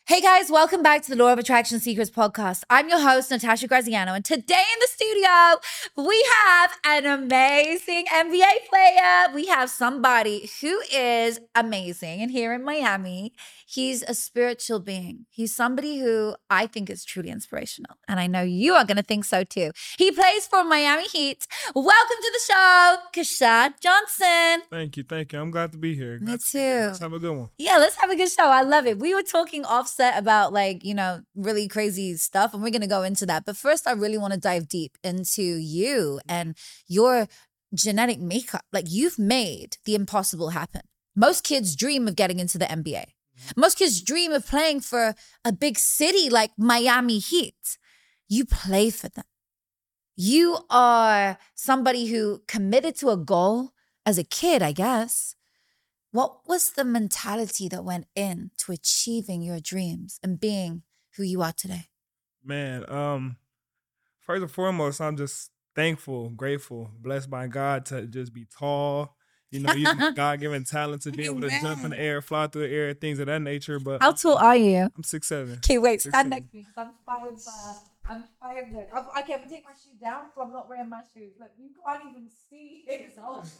Hey guys, welcome back to the Law of Attraction Secrets podcast. I'm your host, Natasha Graziano, and today in the studio, we have an amazing NBA player. We have somebody who is amazing, and here in Miami, he's a spiritual being. He's somebody who I think is truly inspirational, and I know you are going to think so too. He plays for Miami Heat. Welcome to the show, Keshad Johnson. Thank you. I'm glad to be here. Me too. Let's have a good one. Yeah, let's have a good show. I love it. We were talking offset about really crazy stuff, and we're going to go into that. But first, I really want to dive deep into you and your genetic makeup. Like, you've made the impossible happen. Most kids dream of getting into the NBA. Most kids dream of playing for a big city like Miami Heat. You play for them. You are somebody who committed to a goal as a kid, I guess. What was the mentality that went into achieving your dreams and being who you are today? Man, first and foremost, I'm just thankful, grateful, blessed by God to just be tall. You know, using God-given talent to be able to jump in the air, fly through the air, things of that nature. But how tall are you? I'm 6'7". Okay, wait, stand next to me because I'm 5'9". I can't take my shoes down because I'm not wearing my shoes. Look, you can't even see it.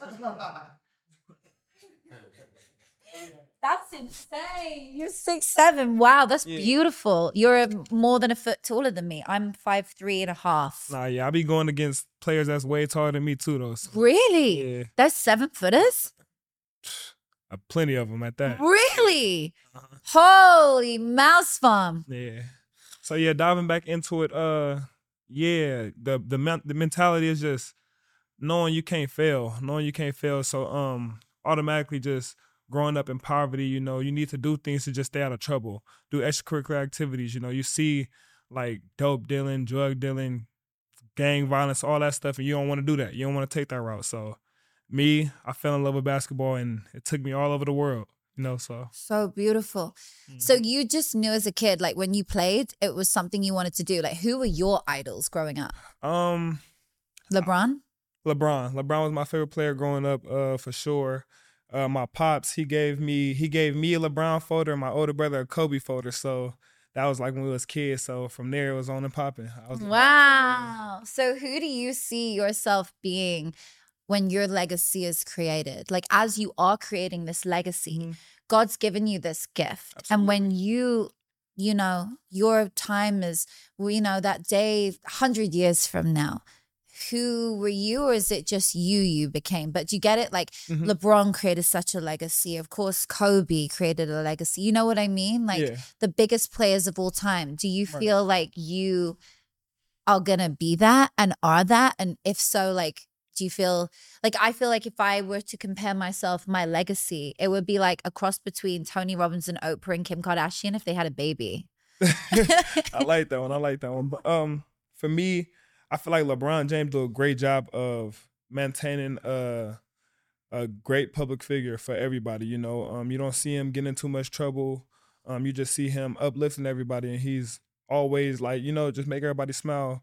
That's insane. You're 6'7". Wow, that's beautiful. You're more than a foot taller than me. I'm 5'3.5". Nah, yeah, I be going against players that's way taller than me too, though. So, Really? yeah. That's 7-footers? Plenty of them at that. Really? Holy mouse farm. Yeah. So yeah, diving back into it, the mentality is just knowing you can't fail. So automatically just growing up in poverty, you know, you need to do things to just stay out of trouble. Do extracurricular activities, you know. You see like dope dealing, drug dealing, gang violence, all that stuff, and you don't want to do that. You don't want to take that route. So I fell in love with basketball, and it took me all over the world, you know, so beautiful. So you just knew as a kid, like when you played, it was something you wanted to do. Like, who were your idols growing up? LeBron? LeBron was my favorite player growing up, for sure. My pops, he gave me a LeBron folder and my older brother a Kobe folder. So that was like when we was kids. So from there, it was on and popping. Wow. So who do you see yourself being when your legacy is created? Like, as you are creating this legacy, God's given you this gift. Absolutely. And when you know, your time is, that day, 100 years from now, who were you, or is it just you became? But do you get it? Like, LeBron created such a legacy. Of course, Kobe created a legacy. You know what I mean? Like, the biggest players of all time. Do you feel like you are going to be that and are that? And if so, like, do you feel like, I feel like if I were to compare my legacy, it would be like a cross between Tony Robbins and Oprah and Kim Kardashian if they had a baby. I like that one. But for me, I feel like LeBron James do a great job of maintaining a great public figure for everybody. You know, you don't see him getting in too much trouble. You just see him uplifting everybody, and he's always like, you know, just make everybody smile.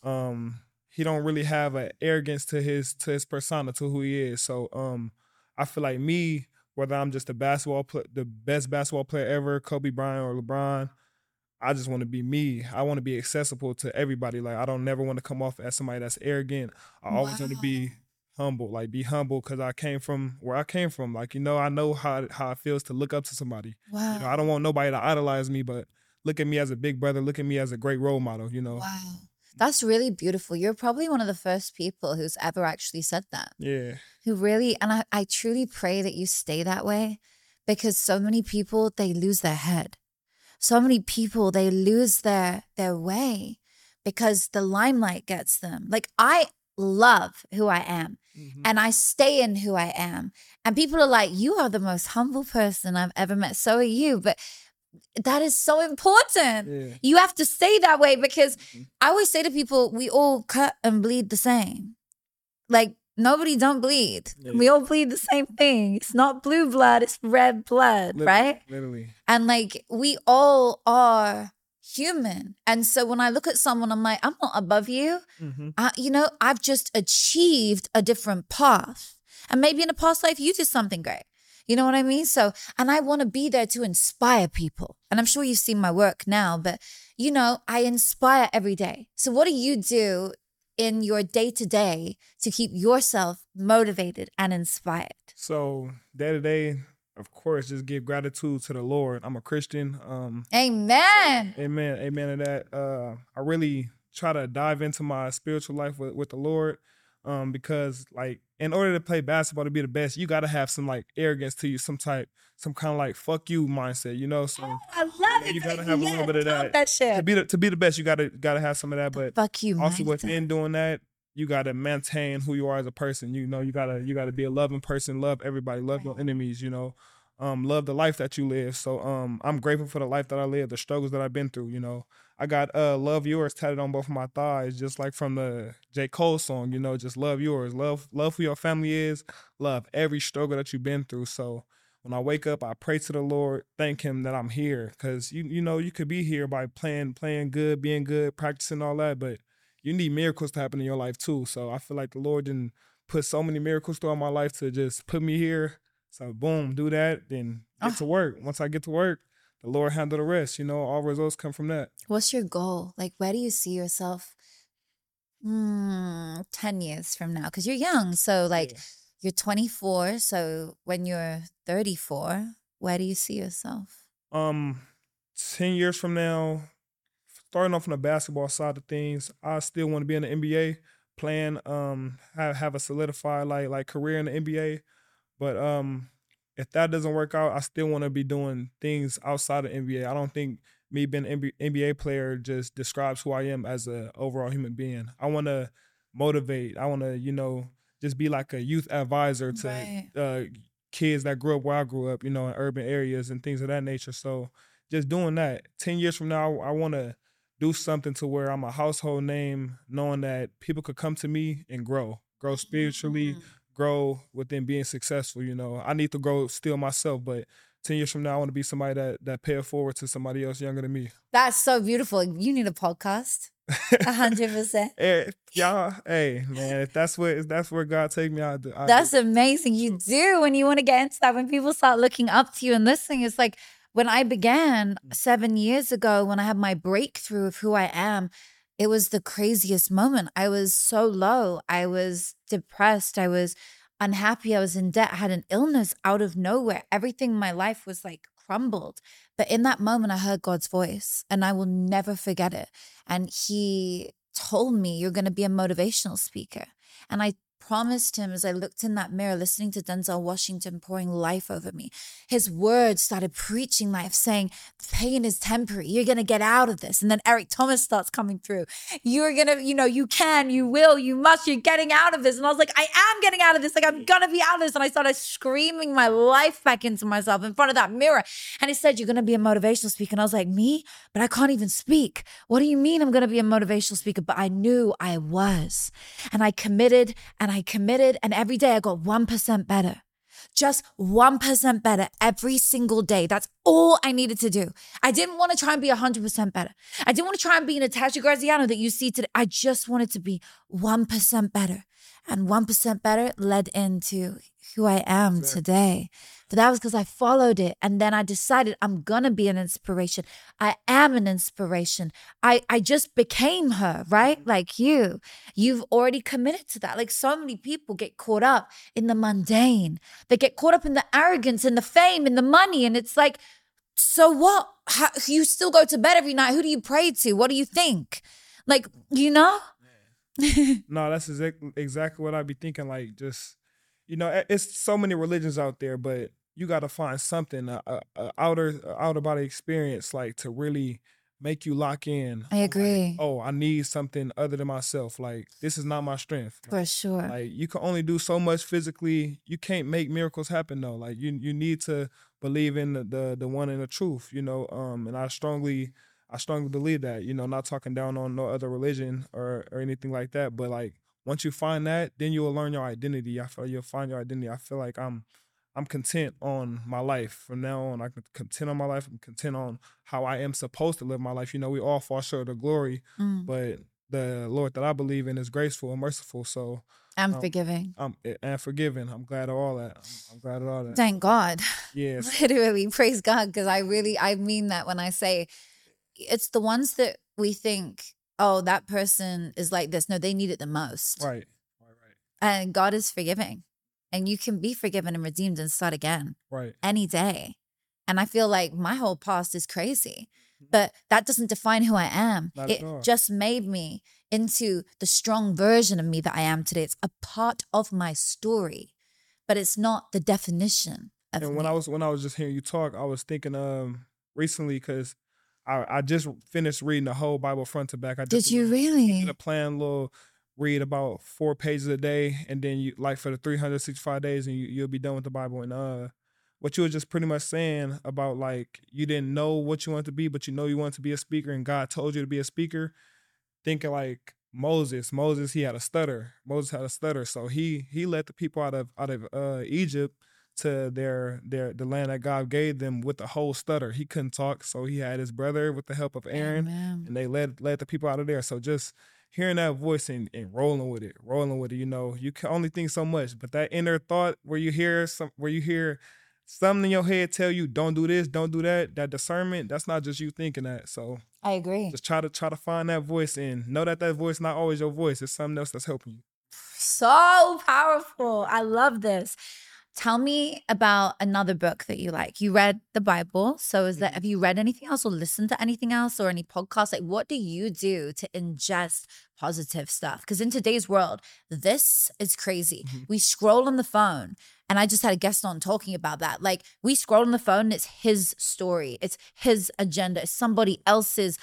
He don't really have an arrogance to his persona, to who he is. So I feel like me, whether I'm just the best basketball player ever, Kobe Bryant or LeBron, I just want to be me. I want to be accessible to everybody. Like, I don't never want to come off as somebody that's arrogant. I always want to be humble. Like, be humble because I came from where I came from. Like, you know, I know how it feels to look up to somebody. Wow. You know, I don't want nobody to idolize me, but look at me as a big brother. Look at me as a great role model, you know. Wow. That's really beautiful. You're probably one of the first people who's ever actually said that. Yeah. Who really, and I truly pray that you stay that way, because so many people, they lose their head. So many people, they lose their way because the limelight gets them. Like, I love who I am and I stay in who I am. And people are like, you are the most humble person I've ever met. So are you. But that is so important. Yeah. You have to stay that way, because I always say to people, we all cut and bleed the same. Like, nobody don't bleed. Yeah. We all bleed the same thing. It's not blue blood, it's red blood, right? Literally. And like, we all are human. And so when I look at someone, I'm like, I'm not above you. I've just achieved a different path. And maybe in a past life, you did something great. You know what I mean? So, and I want to be there to inspire people. And I'm sure you've seen my work now, but you know, I inspire every day. So what do you do in your day-to-day to keep yourself motivated and inspired? So day to day, of course, just give gratitude to the Lord. I'm a Christian. Amen. Amen. Amen to that. I really try to dive into my spiritual life with the Lord. Because like in order to play basketball to be the best, you gotta have some like arrogance to you, some kind of like fuck you mindset, you know. So I love it. you gotta have a little bit of that. shit. To be the best, you gotta have some of that. But Fuck you also mindset. within doing that, you gotta maintain who you are as a person. You know, you gotta be a loving person, love everybody, love your enemies, you know. Love the life that you live. So I'm grateful for the life that I live, the struggles that I've been through, you know. I got love yours tatted on both of my thighs, just like from the J. Cole song, you know, just love yours. Love who your family is, love every struggle that you've been through. So when I wake up, I pray to the Lord, thank him that I'm here. Cause you know, you could be here by playing good, being good, practicing all that, but you need miracles to happen in your life too. So I feel like the Lord didn't put so many miracles throughout my life to just put me here. So boom, do that, then get to work. Once I get to work, the Lord handle the rest. You know, all results come from that. What's your goal? Like, where do you see yourself 10 years from now? Because you're young. So, like, you're 24. So, when you're 34, where do you see yourself? 10 years from now, starting off on the basketball side of things, I still want to be in the NBA, playing, have a solidified like career in the NBA. But if that doesn't work out, I still want to be doing things outside of NBA. I don't think me being an NBA player just describes who I am as an overall human being. I want to motivate. I want to, you know, just be like a youth advisor to kids that grew up where I grew up, you know, in urban areas and things of that nature. So just doing that. 10 years from now, I want to do something to where I'm a household name, knowing that people could come to me and grow spiritually, grow within being successful. You know, I need to grow still myself, but 10 years from now, I want to be somebody that pay it forward to somebody else younger than me. That's so beautiful. You need a podcast. 100%. Hey man, if that's where God take me, That's amazing. You do when you want to get into that. When people start looking up to you and listening, it's like when I began 7 years ago, when I had my breakthrough of who I am, it was the craziest moment. I was so low. I was depressed. I was unhappy. I was in debt. I had an illness out of nowhere. Everything in my life was like crumbled. But in that moment, I heard God's voice and I will never forget it. And he told me, you're going to be a motivational speaker. And I promised him as I looked in that mirror, listening to Denzel Washington pouring life over me. His words started preaching life, saying, pain is temporary. You're going to get out of this. And then Eric Thomas starts coming through. You're going to, you know, you can, you will, you must, you're getting out of this. And I was like, I am getting out of this. Like, I'm going to be out of this. And I started screaming my life back into myself in front of that mirror. And he said, you're going to be a motivational speaker. And I was like, me? But I can't even speak. What do you mean I'm going to be a motivational speaker? But I knew I was. And I committed and every day I got 1% better. Just 1% better every single day. That's all I needed to do. I didn't want to try and be 100% better. I didn't want to try and be Natasha Graziano that you see today. I just wanted to be 1% better. And 1% better led into who I am today. But that was because I followed it. And then I decided I'm going to be an inspiration. I am an inspiration. I just became her, right? Like you. You've already committed to that. Like so many people get caught up in the mundane. They get caught up in the arrogance and the fame and the money. And it's like, so what? How, you still go to bed every night. Who do you pray to? What do you think? Like, you know? No, that's exactly what I'd be thinking. Like, just, you know, it's so many religions out there, but you got to find something, a outer body experience, like to really make you lock in. I agree. Like, oh, I need something other than myself. Like, this is not my strength. For sure. Like, you can only do so much physically. You can't make miracles happen though. Like, you need to believe in the one and the truth, you know. And I strongly believe that, you know, not talking down on no other religion or anything like that. But like, once you find that, then you'll learn your identity. I feel you'll find your identity. I feel like I'm content on my life. From now on, I can content on my life. I'm content on how I am supposed to live my life. You know, we all fall short of the glory, but the Lord that I believe in is graceful and merciful. So I'm forgiving. and forgiving. I'm glad of all that. I'm glad of all that. Thank God. Yes. Literally, praise God, because I mean that when I say it's the ones that we think, oh, that person is like this. No, they need it the most. Right. And God is forgiving. And you can be forgiven and redeemed and start again. Right. Any day. And I feel like my whole past is crazy. But that doesn't define who I am. Not It at all. just made me into the strong version of me that I am today. It's a part of my story, but it's not the definition of And me. when I was just hearing you talk, I was thinking recently because I just finished reading the whole Bible front to back. Did you really? Did a planned little read about 4 pages a day, and then you like for the 365 days, and you'll be done with the Bible. And what you were just pretty much saying about like you didn't know what you wanted to be, but you know you wanted to be a speaker, and God told you to be a speaker. Thinking like Moses, he had a stutter. Moses had a stutter, so he led the people out of Egypt to the land that God gave them with the whole stutter. He couldn't talk, so he had his brother with the help of Aaron, Amen. and they led the people out of there. So just hearing that voice and rolling with it, you know, you can only think so much, but that inner thought where you hear something in your head tell you don't do this, don't do that, that discernment, that's not just you thinking that. So I agree. just try to find that voice and know that voice not always your voice. It's something else that's helping you. So powerful. I love this. Tell me about another book that you like. You read the Bible. So have you read anything else or listened to anything else or any podcasts? Like, what do you do to ingest positive stuff? Because in today's world, this is crazy. Mm-hmm. We scroll on the phone, and I just had a guest on talking about that. Like, we scroll on the phone, and it's his story. It's his agenda. It's somebody else's.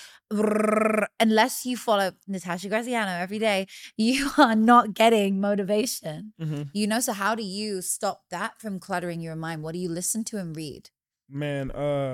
Unless you follow Natasha Graziano every day, you are not getting motivation. Mm-hmm. You know, so how do you stop that from cluttering your mind? What do you listen to and read? Man,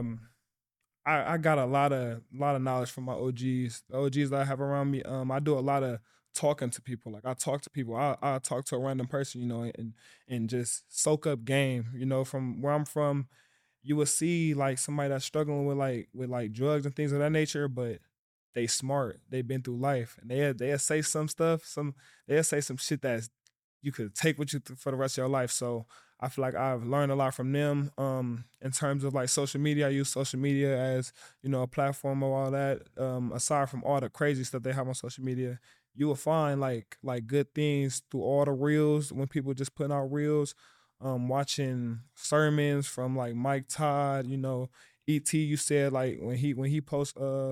I got a lot of knowledge from my OGs. The OGs that I have around me. I do a lot of talking to people. Like I talk to people. I talk to a random person, you know, and just soak up game. You know, from where I'm from, you will see like somebody that's struggling with like drugs and things of that nature, but they smart. They've been through life, and they'll say some stuff. They'll say some shit that you could take with you for the rest of your life. So I feel like I've learned a lot from them. In terms of like social media, I use social media as, you know, a platform of all that. Aside from all the crazy stuff they have on social media, you will find like good things through all the reels when people just putting out reels. Watching sermons from like Mike Todd, you know, E.T. You said like when he posts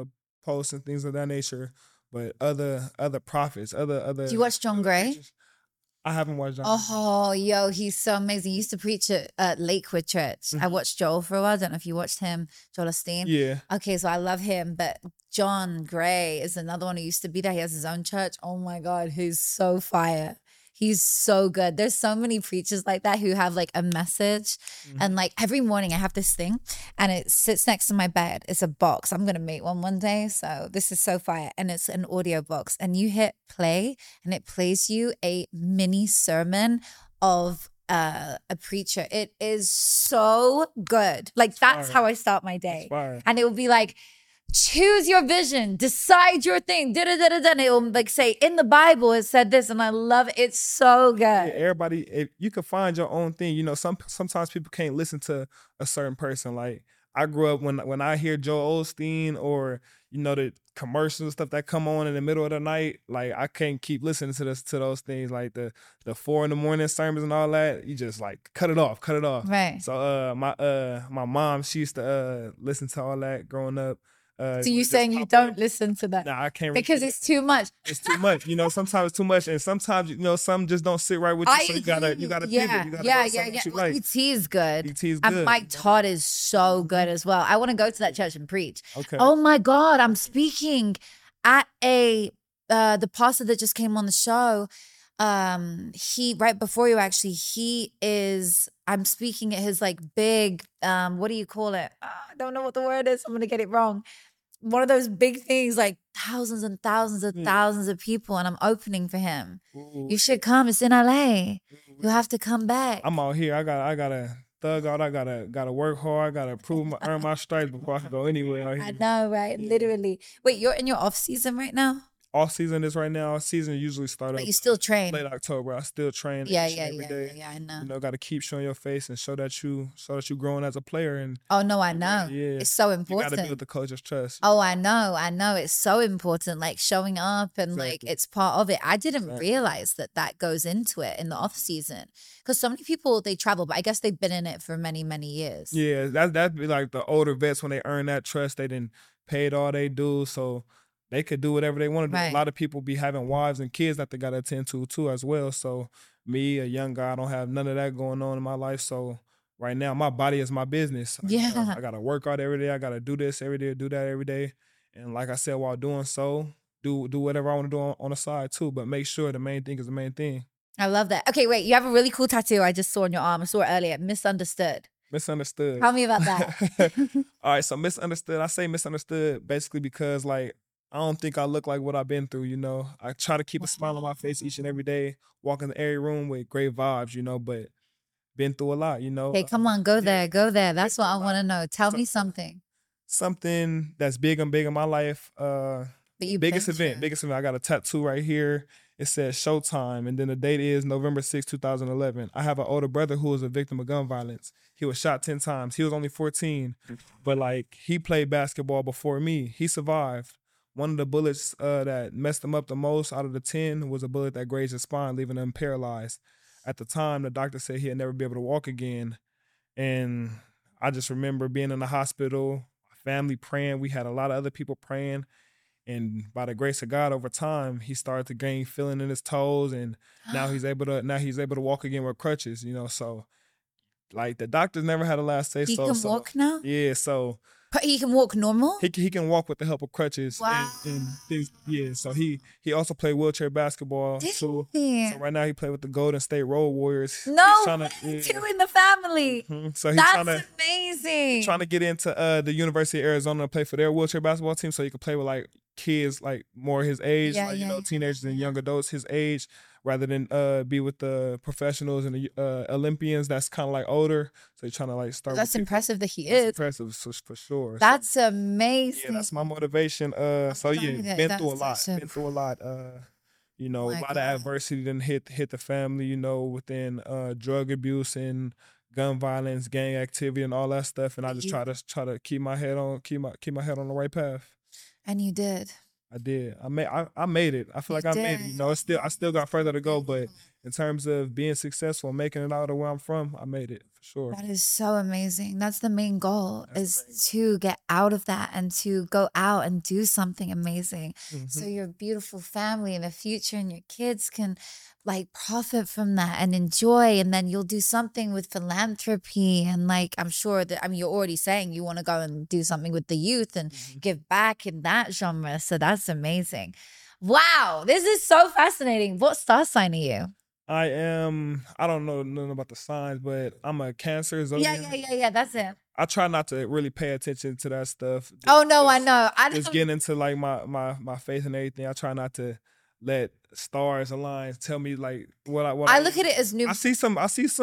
and things of that nature, but other prophets, other. Do you watch John Gray? Preachers. I haven't watched John. Oh, yo, he's so amazing. He used to preach at Lakewood Church. I watched Joel for a while. I don't know if you watched him, Joel Osteen. Yeah. Okay, so I love him, but John Gray is another one who used to be there. He has his own church. Oh my God, he's so fire. He's so good. There's so many preachers like that who have like a message. And like every morning I have this thing and it sits next to my bed. It's a box. I'm going to make one day. So this is so fire. And it's an audio box. And you hit play and it plays you a mini sermon of a preacher. It is so good. Like that's how I start my day. And it will be like, choose your vision, decide your thing, and it will like say in the Bible it said this, and I love it. It's so good. Yeah, everybody, if you can find your own thing, you know, sometimes people can't listen to a certain person. Like I grew up when I hear Joel Osteen or, you know, the commercial stuff that come on in the middle of the night, like I can't keep listening to those things, like the 4 a.m. sermons and all that. You just like cut it off. Right. So my mom, she used to listen to all that growing up. So you saying you don't listen to that? Nah, I can't. Because it's too much. It's too much. You know, sometimes it's too much, and sometimes, you know, some just don't sit right with you. So you gotta pivot. You gotta Well, like. E.T. is good. E.T. is And good. Mike Todd is so good as well. I want to go to that church and preach. Okay. Oh my God, I'm speaking at the pastor that just came on the show. He right before you actually, I'm speaking at his like big, what do you call it? I don't know what the word is. I'm going to get it wrong. One of those big things, like thousands and thousands of people, and I'm opening for him. Ooh. You should come. It's in LA. You have to come back. I'm out here. I gotta thug out. I gotta work hard. I gotta earn my stripes before I can go anywhere out here. I know, right? Literally. Wait, you're in your off season right now? off season is right now. Season usually start But up you still train. late October. I still train Yeah, each and yeah, every yeah, day. yeah, I know. You know, got to keep showing your face and show that you growing as a player. And Oh no, I know. yeah, It's so you got to important. build the coach's trust. Oh, I know. It's so important, like showing up and like Exactly. it's part of it. I didn't Exactly. realize that goes into it in the off season because so many people they travel, but I guess they've been in it for many, many years. Yeah, that'd be like the older vets when they earn that trust. They didn't paid all they dues, so they could do whatever they want to do. Right. A lot of people be having wives and kids that they got to attend to too as well. So me, a young guy, I don't have none of that going on in my life. So right now, my body is my business. Yeah. I gotta work out every day. I gotta do this every day, do that every day. And like I said, while doing so, do whatever I want to do on the side too. But make sure the main thing is the main thing. I love that. Okay, wait, you have a really cool tattoo I just saw on your arm. I saw it earlier. Misunderstood. Misunderstood. Tell me about that. All right, so misunderstood. I say misunderstood basically because like I don't think I look like what I've been through, you know. I try to keep a smile on my face each and every day, walk in every room with great vibes, you know, but been through a lot, you know. Okay, come on, go there, go there. That's what I through a want to lot. know. Tell me something. Something that's big in my life. That you've Biggest been event, through. biggest event. I got a tattoo right here. It says Showtime, and then the date is November 6, 2011. I have an older brother who was a victim of gun violence. He was shot 10 times. He was only 14, but like he played basketball before me. He survived. One of the bullets that messed him up the most out of the 10 was a bullet that grazed his spine, leaving him paralyzed. At the time, the doctor said he'd never be able to walk again. And I just remember being in the hospital, family praying. We had a lot of other people praying. And by the grace of God, over time, he started to gain feeling in his toes, and now he's able to walk again with crutches. You know, so like the doctors never had a last say. He so can so, walk now? Yeah, so But he can walk normal? he can walk with the help of crutches. Wow. And things. Yeah, so he also played wheelchair basketball Did too. he? So right now he played with the Golden State Road Warriors. No, He's trying to, two in the family. So he's That's amazing. trying to get into the University of Arizona to play for their wheelchair basketball team, so he could play with like kids like more his age, Yeah, like yeah, yeah. teenagers and young adults his age, rather than be with the professionals and the Olympians that's kind of like older. So he's trying to like start. That's with people. impressive that he That's is. impressive for sure. That's So, amazing. yeah, that's my motivation. So yeah, God, been that's through a lot. such a- Been through a lot. You know, My a lot of God. adversity didn't hit the family. You know, within drug abuse and gun violence, gang activity, and all that stuff. And I just try to keep my head on the right path. And you did. I did. I made it. I feel like I made it. You know, I still got further to go, but in terms of being successful, making it out of where I'm from, I made it for sure. That is so amazing. That's the main goal is to get out of that and to go out and do something amazing. So your beautiful family in the future and your kids can like profit from that and enjoy, and then you'll do something with philanthropy and like I'm sure that you're already saying you want to go and do something with the youth and give back in that genre. So that's amazing. Wow, this is so fascinating. What star sign are you? I don't know nothing about the signs, but I'm a Cancer zodiac. Yeah. That's it. I try not to really pay attention to that stuff. Oh no, I know. I Just don't. getting into like my faith and everything. I try not to let stars align tell me like what I look at it as new. I see some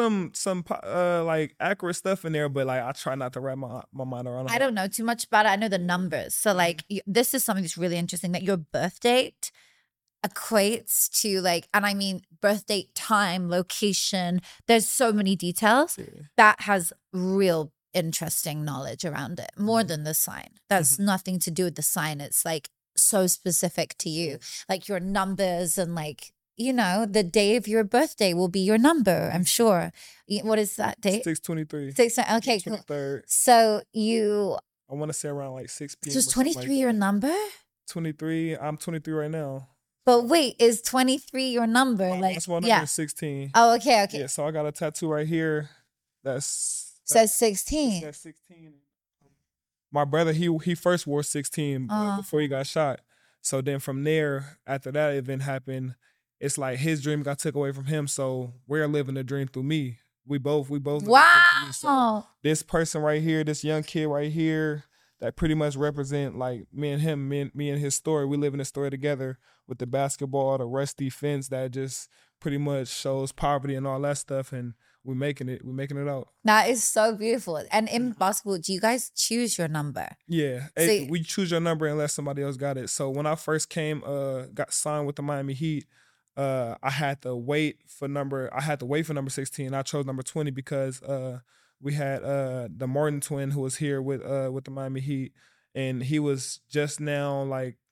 like accurate stuff in there, but like I try not to wrap my mind around it. I don't know too much about it. I know the numbers. So like this is something that's really interesting that your birth date equates to like, and I mean birth date, time, location. There's so many details that has real interesting knowledge around it, more than the sign. That's nothing to do with the sign. It's like so specific to you, like your numbers and like, you know, the day of your birthday will be your number, I'm sure. What is that date? 6/23. 6. Okay, cool. 23rd. So you, I want to say around like 6 p.m. so is 23 your number? 23. I'm 23 right now. But wait, is 23 your number? Like, That's 116. yeah. Oh, okay. Yeah, so I got a tattoo right here. Says 16. Says 16. My brother, he first wore 16 before he got shot. So then from there, after that event happened, it's like his dream got took away from him. So we're living the dream through me. We both. living the dream through me. So this person right here, this young kid right here, that pretty much represent like me and him, me and his story. We live in this story together with the basketball, the rusty fence that just pretty much shows poverty and all that stuff. And we're making it out. That is so beautiful. And in basketball, do you guys choose your number? Yeah, So- we choose your number unless somebody else got it. So when I first got signed with the Miami Heat, I had to wait for number 16. I chose number 20 because we had the Martin twin who was here with the Miami Heat, and he was just now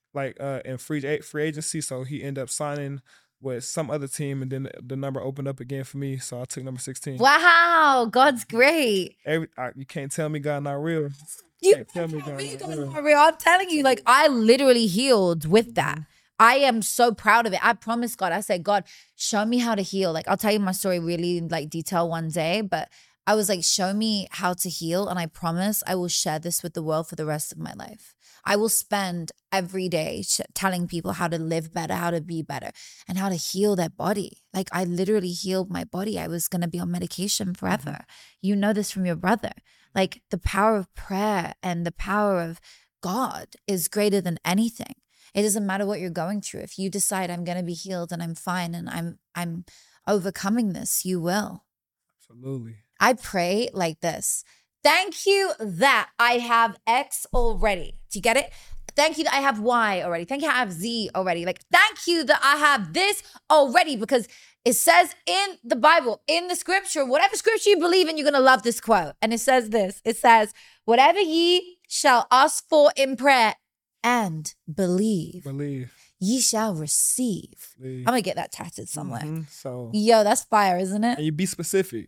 in free agency, so he ended up signing with some other team, and then the number opened up again for me, so I took number 16. Wow, God's great. You can't tell me God not real. You can't tell me God not real. I'm telling you, like, I literally healed with that. I am so proud of it. I promised God, I said, God, show me how to heal. Like, I'll tell you my story really in like detail one day, but I was like, show me how to heal. And I promise I will share this with the world for the rest of my life. I will spend every day telling people how to live better, how to be better, and how to heal their body. Like, I literally healed my body. I was going to be on medication forever. You know this from your brother. Like, the power of prayer and the power of God is greater than anything. It doesn't matter what you're going through. If you decide I'm going to be healed and I'm fine and I'm overcoming this, you will. Absolutely. I pray like this. Thank you that I have X already. Do you get it? Thank you that I have Y already. Thank you that I have Z already. Like, thank you that I have this already, because it says in the Bible, in the scripture, whatever scripture you believe in, you're going to love this quote. And it says this. It says, whatever ye shall ask for in prayer and believe. Ye shall receive. I'm going to get that tatted somewhere. So, yo, that's fire, isn't it? And you be specific.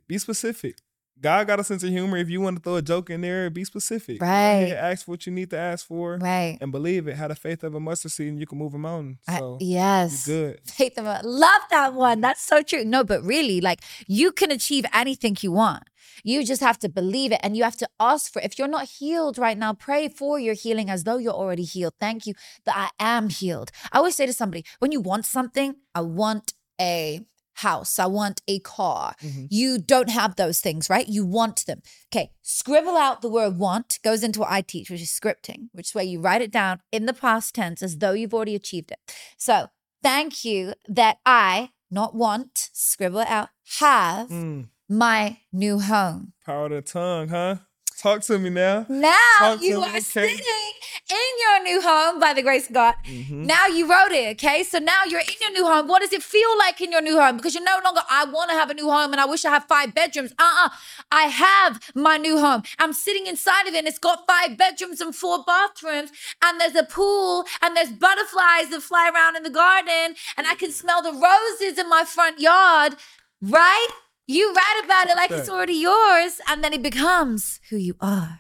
God got a sense of humor. If you want to throw a joke in there, be specific. Right. Ask what you need to ask for. Right. And believe it. Have the faith of a mustard seed and you can move a mountain. So yes. you're good. Faith of a, love that one. That's so true. No, but really, like, you can achieve anything you want. You just have to believe it, and you have to ask for it. If you're not healed right now, pray for your healing as though you're already healed. Thank you that I am healed. I always say to somebody, when you want something, I want a house, I want a car. You don't have those things, right? You want them. Okay, scribble out the word want, goes into what I teach, which is scripting, which is where you write it down in the past tense as though you've already achieved it. So thank you that I, not want, scribble it out, have my new home. Power of the tongue, huh? Talk to me now. Now you are sitting in your new home by the grace of God. Now you wrote it, okay? So now you're in your new home. What does it feel like in your new home? Because you're no longer, I want to have a new home and I wish I had 5 bedrooms. I have my new home. I'm sitting inside of it and it's got 5 bedrooms and 4 bathrooms, and there's a pool and there's butterflies that fly around in the garden, and I can smell the roses in my front yard, right? You write about it like it's already yours, and then it becomes who you are.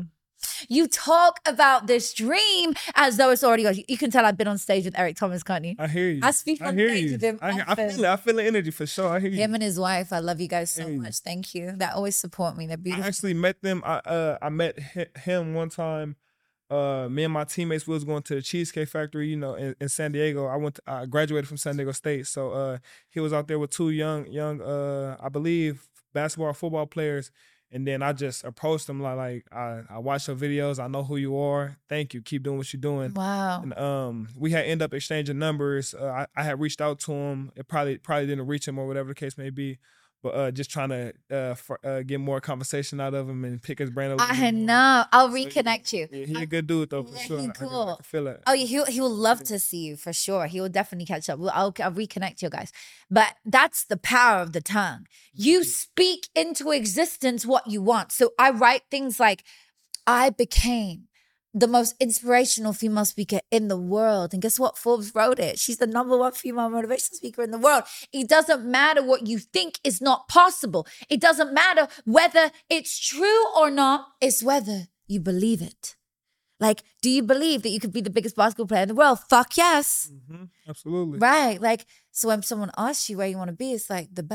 You talk about this dream as though it's already yours. You can tell I've been on stage with Eric Thomas, can't you? I hear you. I speak on stage with him. I feel it. I feel the energy for sure. I hear you. Him and his wife. I love you guys so much. Thank you. They always support me. They're beautiful. I actually met them. I met him one time. Me and my teammates, we was going to the Cheesecake Factory, you know, in San Diego. I graduated from San Diego State, so he was out there with 2 young, I believe, basketball or football players. And then I just approached him like I watch your videos. I know who you are. Thank you. Keep doing what you're doing. Wow. And we had ended up exchanging numbers. I had reached out to him. It probably didn't reach him or whatever the case may be. But just trying to get more conversation out of him and pick his brain a little bit. I know. I'll reconnect you. Yeah, he's a good dude though, for sure. He's cool. I can feel it. Oh, yeah, he will love to see you for sure. He will definitely catch up. I'll reconnect you guys. But that's the power of the tongue. You speak into existence what you want. So I write things like, I became the most inspirational female speaker in the world. And guess what? Forbes wrote it. She's the #1 female motivational speaker in the world. It doesn't matter what you think is not possible. It doesn't matter whether it's true or not. It's whether you believe it. Like, do you believe that you could be the biggest basketball player in the world? Fuck yes. Absolutely. Right. Like, so when someone asks you where you want to be, it's like the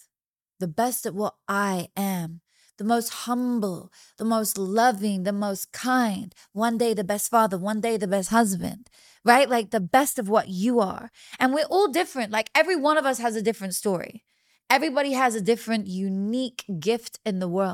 best at what I am. The most humble, the most loving, the most kind. One day the best father, one day the best husband, right? Like the best of what you are. And we're all different. Like every one of us has a different story. Everybody has a different, unique gift in the world.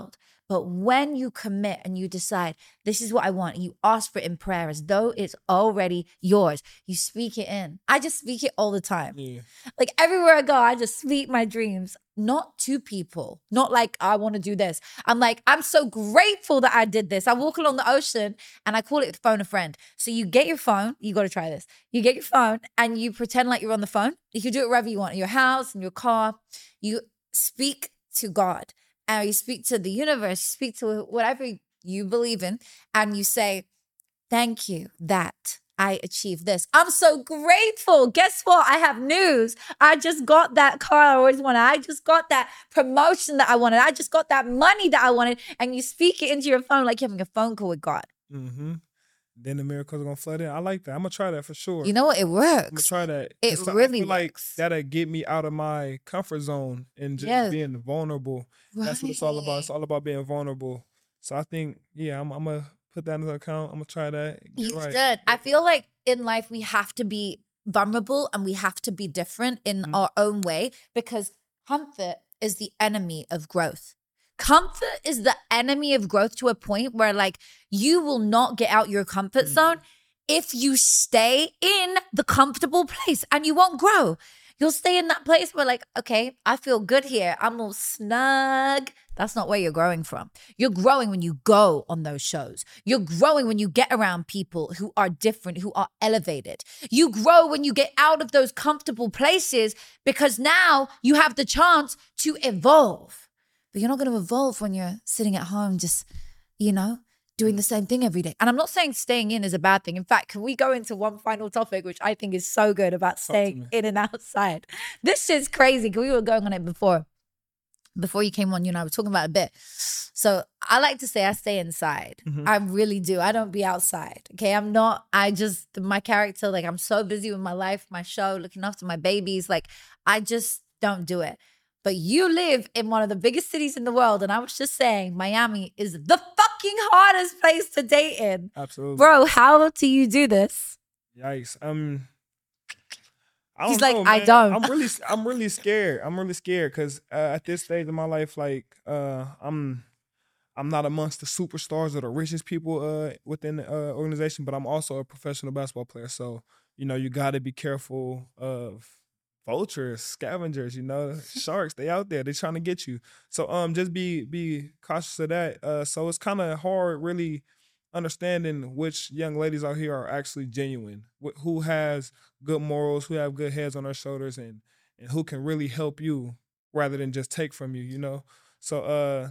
But when you commit and you decide, this is what I want, and you ask for it in prayer as though it's already yours, you speak it in. I just speak it all the time. Yeah. Like everywhere I go, I just speak my dreams, not to people, not like I want to do this. I'm like, I'm so grateful that I did this. I walk along the ocean and I call it phone a friend. So you get your phone, you got to try this. You get your phone and you pretend like you're on the phone. You can do it wherever you want, in your house, in your car. You speak to God and you speak to the universe, speak to whatever you believe in, and you say, thank you that I achieved this. I'm so grateful. Guess what? I have news. I just got that car I always wanted. I just got that promotion that I wanted. I just got that money that I wanted. And you speak it into your phone like you're having a phone call with God. Mm-hmm. Then the miracles are gonna flood in. I like that. I'm gonna try that for sure. You know what? It works. I'm gonna try that. It So really I feel like works. that'll get me out of my comfort zone and just Yes. being vulnerable. That's what it's all about. It's all about being vulnerable. So I think, yeah, I'm gonna put that into account. I'm gonna try that. Get You right. should. I feel like in life we have to be vulnerable and we have to be different in our own way, because comfort is the enemy of growth. Comfort is the enemy of growth to a point where like you will not get out your comfort zone if you stay in the comfortable place, and you won't grow. You'll stay in that place where like, okay, I feel good here. I'm all snug. That's not where you're growing from. You're growing when you go on those shows. You're growing when you get around people who are different, who are elevated. You grow when you get out of those comfortable places, because now you have the chance to evolve. But you're not going to evolve when you're sitting at home just, doing the same thing every day. And I'm not saying staying in is a bad thing. In fact, can we go into one final topic, which I think is so good about staying in and outside? This is crazy. We were going on it before you came on, you and I were talking about it a bit. So I like to say I stay inside. I really do. I don't be outside. Okay. My character, like I'm so busy with my life, my show, looking after my babies. Like I just don't do it. But you live in one of the biggest cities in the world. And I was just saying, Miami is the fucking hardest place to date in. Absolutely. Bro, how do you do this? Yikes. He's know, like, man. I don't. I'm really scared. I'm really scared because at this stage of my life, like I'm not amongst the superstars or the richest people within the organization, but I'm also a professional basketball player. So, you got to be careful of vultures, scavengers, sharks. They out there. They trying to get you. So just be cautious of that. So it's kind of hard really understanding which young ladies out here are actually genuine, who has good morals, who have good heads on their shoulders, and who can really help you rather than just take from you. So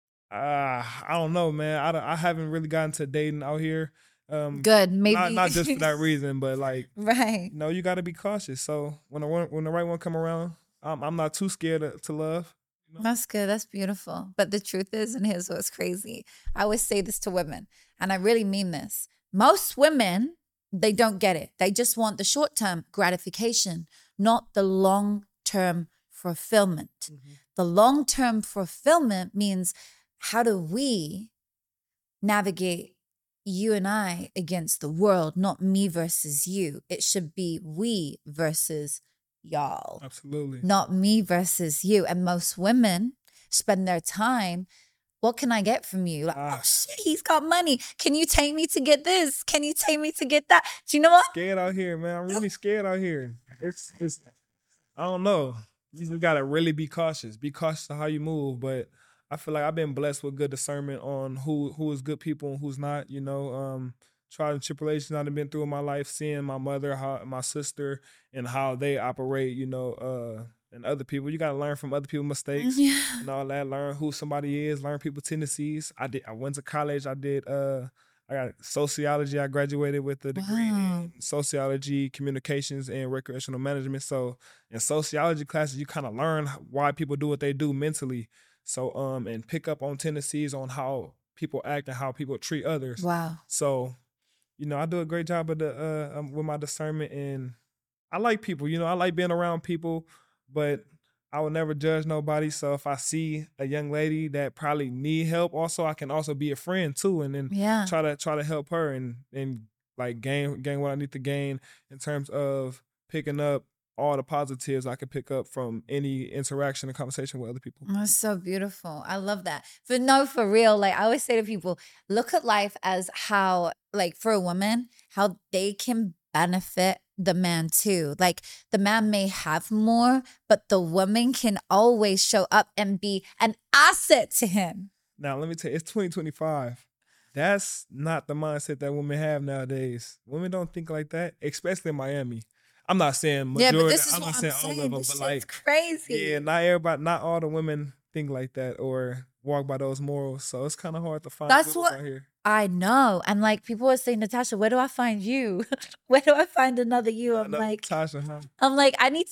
I don't know, man. I haven't really gotten to dating out here. Good, maybe not just for that reason, but like, right. you got to be cautious. So when the right one come around, I'm not too scared to love. That's good. That's beautiful. But the truth is, and here's what's crazy. I always say this to women, and I really mean this. Most women, they don't get it. They just want the short-term gratification, not the long-term fulfillment. The long-term fulfillment means, how do we navigate you and I against the world, not me versus you? It should be we versus y'all. Absolutely. Not me versus you. And most women spend their time, what can I get from you? Like, oh shit, he's got money. Can you take me to get this? Can you take me to get that? Do you know what? Scared out here, man. I'm really scared out here. It's I don't know. You just gotta really be cautious. Be cautious of how you move. But I feel like I've been blessed with good discernment on who is good people and who's not. Trials and tribulations I've been through in my life, seeing my mother, my sister, and how they operate, and other people. You gotta learn from other people's mistakes and all that. Learn who somebody is, learn people's tendencies. I went to college, I got sociology. I graduated with a degree in sociology, communications, and recreational management. So in sociology classes, you kind of learn why people do what they do mentally. So and pick up on tendencies on how people act and how people treat others. Wow. So, I do a great job of with my discernment, and I like people. I like being around people, but I will never judge nobody. So if I see a young lady that probably need help, also I can also be a friend too, and then try to help her and like gain what I need to gain in terms of picking up all the positives I could pick up from any interaction and conversation with other people. That's so beautiful. I love that. But no, for real, like I always say to people, look at life as how, like for a woman, how they can benefit the man too. Like the man may have more, but the woman can always show up and be an asset to him. Now, let me tell you, it's 2025. That's not the mindset that women have nowadays. Women don't think like that, especially in Miami. I'm not saying majority. Yeah, but this is I'm what not I'm saying saying. all of them, This but shit's like, crazy. yeah, not everybody, not all the women think like that or walk by those morals. So it's kind of hard to find That's women what out here. I know. And like people are saying, Natasha, where do I find you? Where do I find another you? I'm Another like, Tasha, huh? I need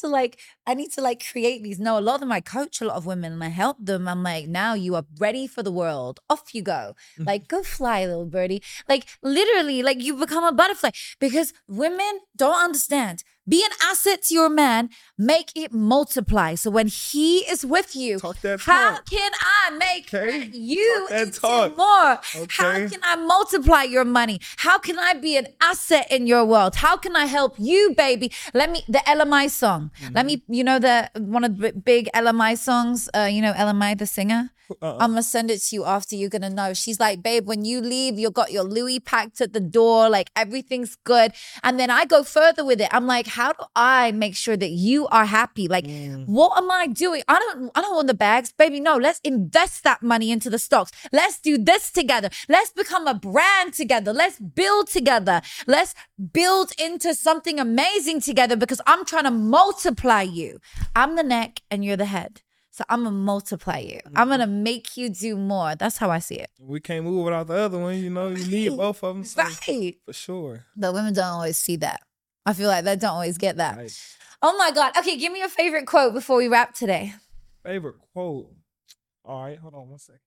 to like create these. No, a lot of them I coach a lot of women and I help them. I'm like, now you are ready for the world. Off you go. Like, go fly, little birdie. Like literally, like you become a butterfly. Because women don't understand. Be an asset to your man, make it multiply. So when he is with you, Talk that how talk. can I make Okay. you Talk that into talk. more? Okay. How can I multiply your money? How can I be an asset in your world? How can I help you, baby? The LMI song. Let me, one of the big LMI songs, LMI, the singer? I'm going to send it to you after. You're going to know. She's like, babe, when you leave, you got your Louis packed at the door. Like everything's good. And then I go further with it. I'm like, how do I make sure that you are happy? Like, what am I doing? I don't want the bags, baby. No, let's invest that money into the stocks. Let's do this together. Let's become a brand together. Let's build together. Let's build into something amazing together because I'm trying to multiply you. I'm the neck and you're the head. So I'm going to multiply you. I'm going to make you do more. That's how I see it. We can't move without the other one. You need both of them. So Right. For sure. But women don't always see that. I feel like they don't always get that. Right. Oh my God. Okay, give me your favorite quote before we wrap today. Favorite quote. All right, hold on one second.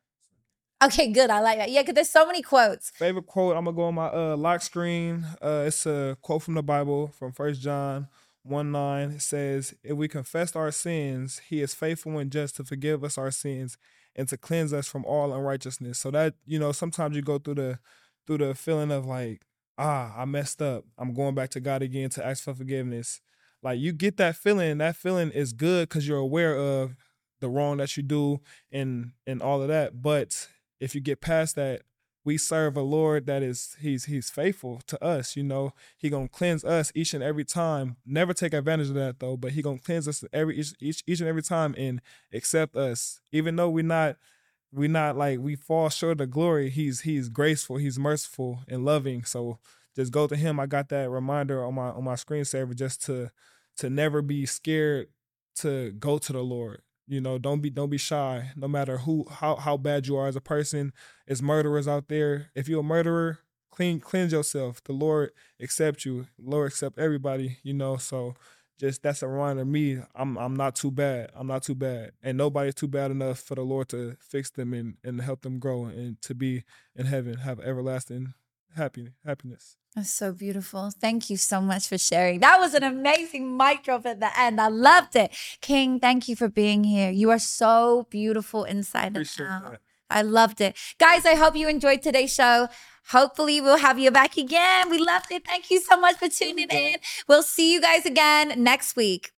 Okay, good. I like that. Yeah, because there's so many quotes. Favorite quote, I'm going to go on my lock screen. It's a quote from the Bible from 1 John 1:9. It says, if we confess our sins, he is faithful and just to forgive us our sins and to cleanse us from all unrighteousness. So that, sometimes you go through the feeling of like, I messed up. I'm going back to God again to ask for forgiveness. Like you get that feeling. That feeling is good because you're aware of the wrong that you do and all of that. But if you get past that, we serve a Lord that is, he's faithful to us, He gonna cleanse us each and every time. Never take advantage of that though, but he gonna cleanse us each and every time and accept us. Even though we not like we fall short of the glory, he's graceful, he's merciful and loving. So just go to him. I got that reminder on my screensaver just to never be scared to go to the Lord. Don't be shy, no matter how bad you are as a person. There's murderers out there. If you're a murderer, cleanse yourself. The Lord accept you. The Lord accept everybody, so just that's a reminder to me. I'm not too bad. I'm not too bad. And nobody's too bad enough for the Lord to fix them and help them grow and to be in heaven, have everlasting happiness. That's so beautiful. Thank you so much for sharing. That was an amazing mic drop at the end. I loved it. King, thank you for being here. You are so beautiful inside and out. That. I loved it. Guys, I hope you enjoyed today's show. Hopefully we'll have you back again. We loved it. Thank you so much for tuning in. We'll see you guys again next week.